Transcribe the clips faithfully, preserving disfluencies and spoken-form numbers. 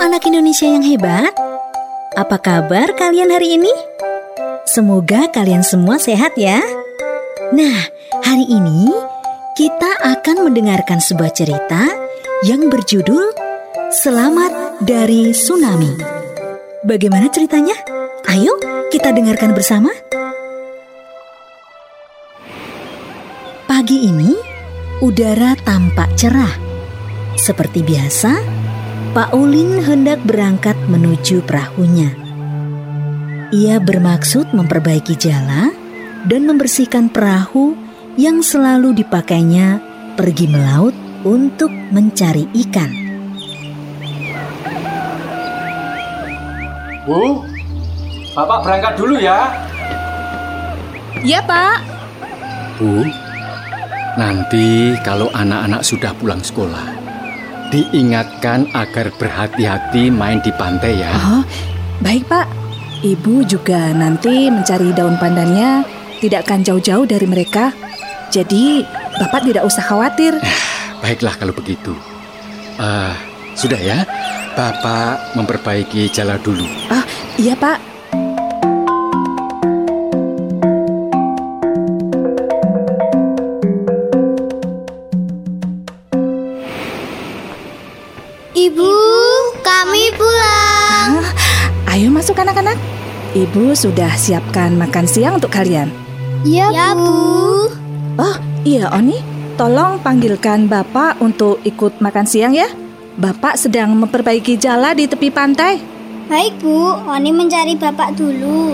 anak Indonesia yang hebat. Apa kabar kalian hari ini? Semoga kalian semua sehat ya. Nah, hari ini kita akan mendengarkan sebuah cerita yang berjudul Selamat dari Tsunami. Bagaimana ceritanya? Ayo kita dengarkan bersama. Pagi ini, udara tampak cerah. Seperti biasa, Pak Ulin hendak berangkat menuju perahunya. Ia bermaksud memperbaiki jala dan membersihkan perahu yang selalu dipakainya pergi melaut untuk mencari ikan. Bu, Bapak berangkat dulu ya. Ya, Pak. Bu, nanti kalau anak-anak sudah pulang sekolah, diingatkan agar berhati-hati main di pantai ya. Oh, baik Pak. Ibu juga nanti mencari daun pandannya tidak akan jauh-jauh dari mereka. Jadi Bapak tidak usah khawatir. Baiklah kalau begitu. uh, Sudah ya, Bapak memperbaiki jala dulu. Ah, iya Pak. Ibu, kami pulang. Ah, ayo masuk anak-anak. Ibu sudah siapkan makan siang untuk kalian. Ya, ya Bu. Oh iya Oni, tolong panggilkan Bapak untuk ikut makan siang ya. Bapak sedang memperbaiki jala di tepi pantai. Baik Bu, Oni mencari Bapak dulu.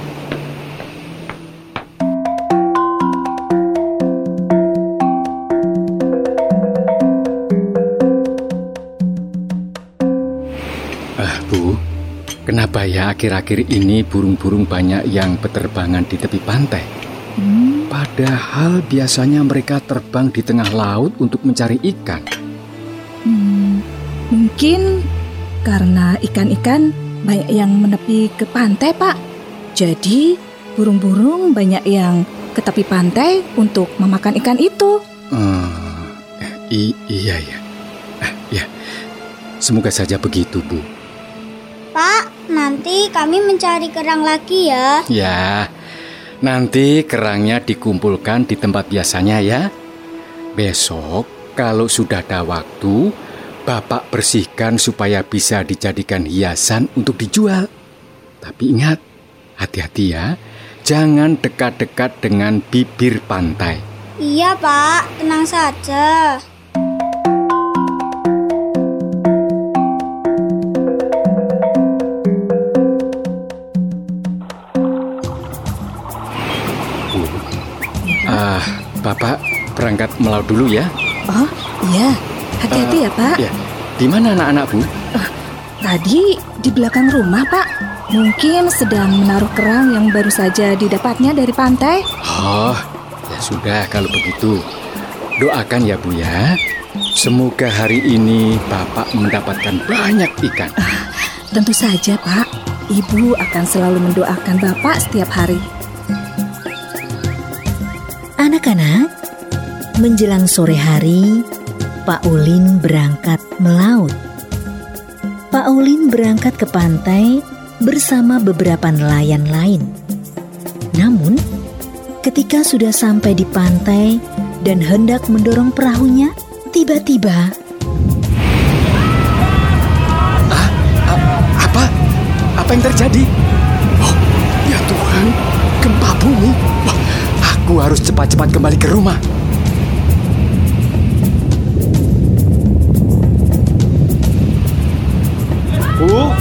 Bu, kenapa ya akhir-akhir ini burung-burung banyak yang berterbangan di tepi pantai? Hmm. Padahal biasanya mereka terbang di tengah laut untuk mencari ikan. Hmm, mungkin karena ikan-ikan banyak yang menepi ke pantai, Pak. Jadi burung-burung banyak yang ke tepi pantai untuk memakan ikan itu. Hmm, i- iya ya. Eh, ya, semoga saja begitu, Bu. Pak, nanti kami mencari kerang lagi ya. Ya, nanti kerangnya dikumpulkan di tempat biasanya ya. Besok kalau sudah ada waktu, Bapak bersihkan supaya bisa dijadikan hiasan untuk dijual. Tapi ingat, hati-hati ya. Jangan dekat-dekat dengan bibir pantai. Iya Pak, tenang saja. Ah, Bapak berangkat melaut dulu ya. Oh, iya. Hati-hati uh, ya, Pak. Ya. Di mana anak-anak, Bu? Uh, tadi di belakang rumah, Pak. Mungkin sedang menaruh kerang yang baru saja didapatnya dari pantai. Oh, ya sudah kalau begitu. Doakan ya, Bu ya. Semoga hari ini Bapak mendapatkan banyak ikan. Uh, tentu saja, Pak. Ibu akan selalu mendoakan Bapak setiap hari. Anak-anak, menjelang sore hari, Pak Ulin berangkat melaut. Pak Ulin berangkat ke pantai bersama beberapa nelayan lain. Namun, ketika sudah sampai di pantai dan hendak mendorong perahunya, tiba-tiba... Ah, ah, apa? Apa yang terjadi? Oh, ya Tuhan, gempa bumi. Wah, aku harus cepat-cepat kembali ke rumah. Bu,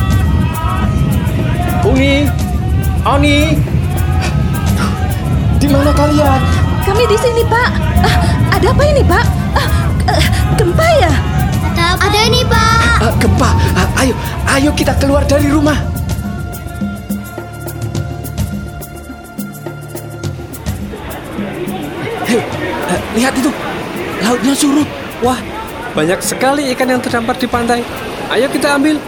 Uni, Oni, di mana kalian? Kami di sini, Pak. Ah, ada apa ini, Pak? Ah, uh, gempa ya? Ada apa? Ada ini, Pak. Uh, gempa. Uh, ayo, ayo kita keluar dari rumah. Hei, uh, lihat itu, lautnya surut. Wah, banyak sekali ikan yang terdampar di pantai. Ayo kita ambil.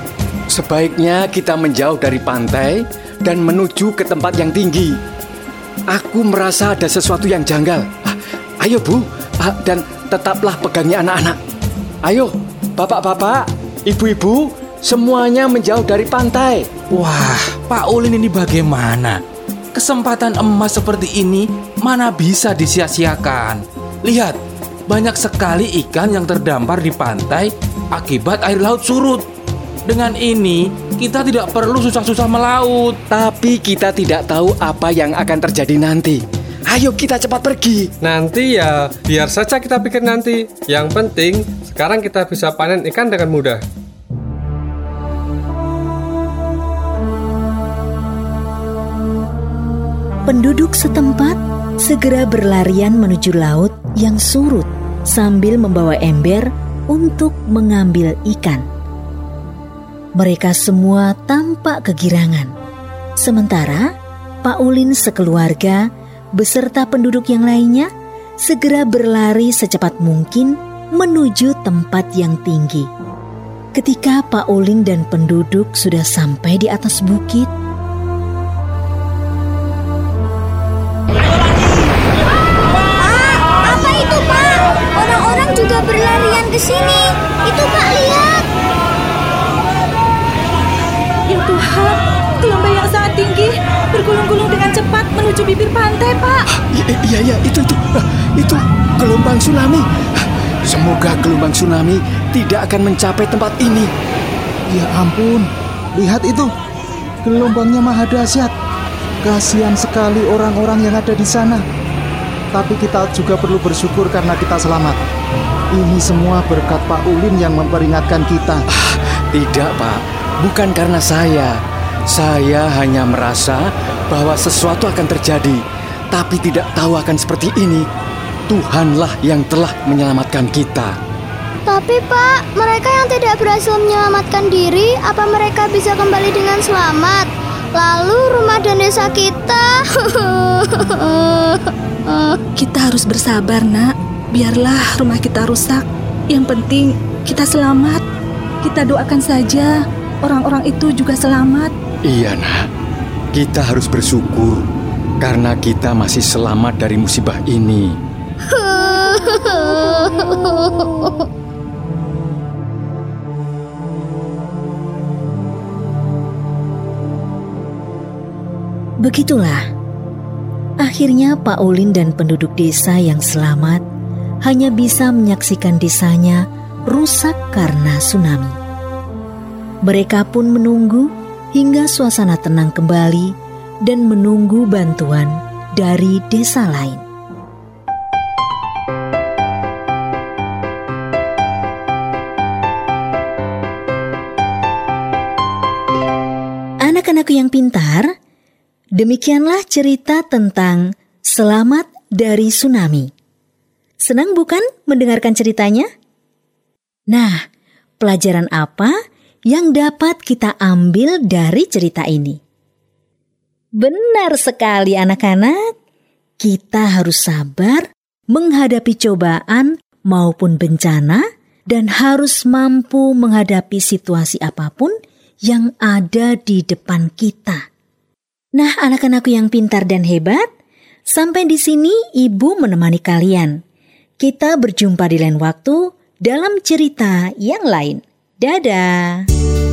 Sebaiknya kita menjauh dari pantai dan menuju ke tempat yang tinggi. Aku merasa ada sesuatu yang janggal. Ah, ayo Bu, ah, dan tetaplah pegangnya anak-anak. Ayo, bapak-bapak, ibu-ibu, semuanya menjauh dari pantai. Wah, Pak Ulin ini bagaimana? Kesempatan emas seperti ini mana bisa disia-siakan. Lihat, banyak sekali ikan yang terdampar di pantai akibat air laut surut. Dengan ini, kita tidak perlu susah-susah melaut. Tapi kita tidak tahu apa yang akan terjadi nanti. Ayo kita cepat pergi. Nanti ya, biar saja kita pikir nanti. Yang penting, sekarang kita bisa panen ikan dengan mudah. Penduduk setempat segera berlarian menuju laut yang surut sambil membawa ember untuk mengambil ikan. Mereka semua tampak kegirangan. Sementara Pak Ulin sekeluarga beserta penduduk yang lainnya segera berlari secepat mungkin menuju tempat yang tinggi. Ketika Pak Ulin dan penduduk sudah sampai di atas bukit, Apa itu, Pak? Orang-orang juga berlarian ke sini. Itu, Pak, lihat. Ya Tuhan, gelombang yang sangat tinggi bergulung-gulung dengan cepat menuju bibir pantai, Pak. Iya, iya, itu, itu, itu gelombang tsunami. Semoga gelombang tsunami tidak akan mencapai tempat ini. Ya ampun, lihat itu, gelombangnya maha dahsyat. Kasihan sekali orang-orang yang ada di sana. Tapi kita juga perlu bersyukur karena kita selamat. Ini semua berkat Pak Ulin yang memperingatkan kita. Ah, tidak, Pak. Bukan karena saya. Saya hanya merasa bahwa sesuatu akan terjadi, tapi tidak tahu akan seperti ini. Tuhanlah yang telah menyelamatkan kita. Tapi, Pak, mereka yang tidak berhasil menyelamatkan diri, apa mereka bisa kembali dengan selamat? Lalu rumah dan desa kita. Kita harus bersabar, Nak. Biarlah rumah kita rusak. Yang penting kita selamat. Kita doakan saja orang-orang itu juga selamat. Iya, Nak. Kita harus bersyukur karena kita masih selamat dari musibah ini. begitulah. Akhirnya Pak Ulin dan penduduk desa yang selamat hanya bisa menyaksikan desanya rusak karena tsunami. Mereka pun menunggu hingga suasana tenang kembali dan menunggu bantuan dari desa lain. Anak-anakku yang pintar, demikianlah cerita tentang selamat dari tsunami. Senang bukan mendengarkan ceritanya? Nah, pelajaran apa yang dapat kita ambil dari cerita ini? Benar sekali anak-anak, kita harus sabar menghadapi cobaan maupun bencana dan harus mampu menghadapi situasi apapun yang ada di depan kita. Nah, anak-anakku yang pintar dan hebat, sampai di sini Ibu menemani kalian. Kita berjumpa di lain waktu dalam cerita yang lain. Dadah.